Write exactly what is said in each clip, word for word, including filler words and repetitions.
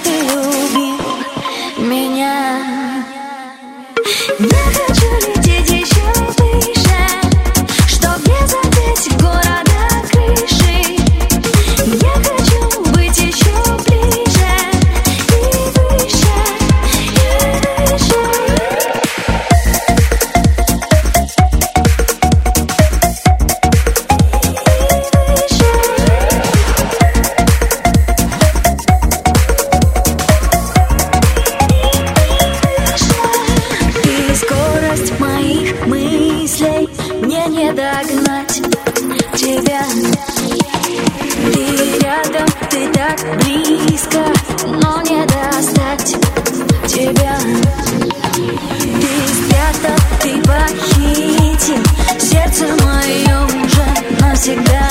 ты любил меня. Я хочу лететь еще выше, чтоб не задеть города крыши. Я хочу быть еще ближе и выше, и выше. Мне не догнать тебя. Ты рядом, ты так близко, но не достать тебя. Ты спрятал, ты похитил сердце мое уже навсегда.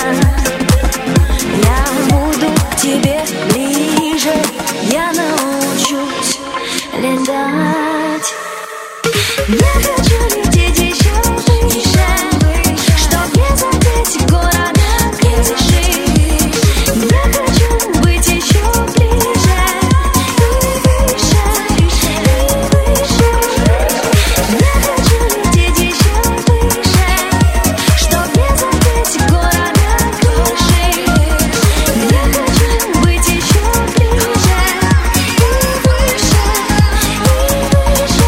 Я буду к тебе ближе, я научусь летать. Я хочу лететь еще выше, чтоб не задеть города крыши. Я хочу быть еще ближе и выше, и выше. Я хочу лететь еще выше, чтоб не задеть города крыши. Я хочу быть еще ближе и выше, и выше.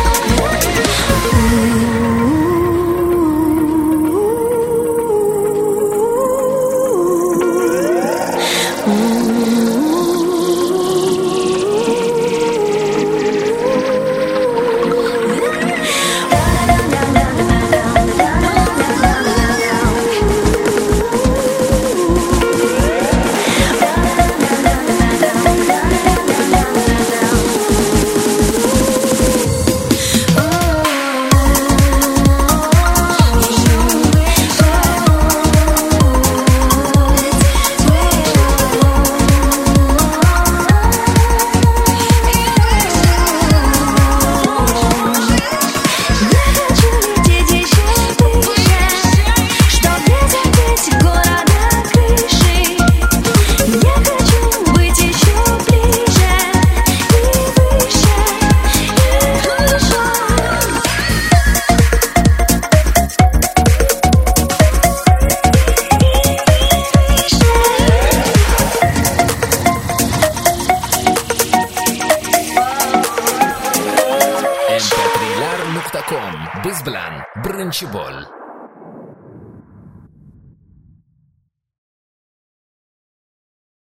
em pe trilar nuqta com biz bilan birinchi bo'l.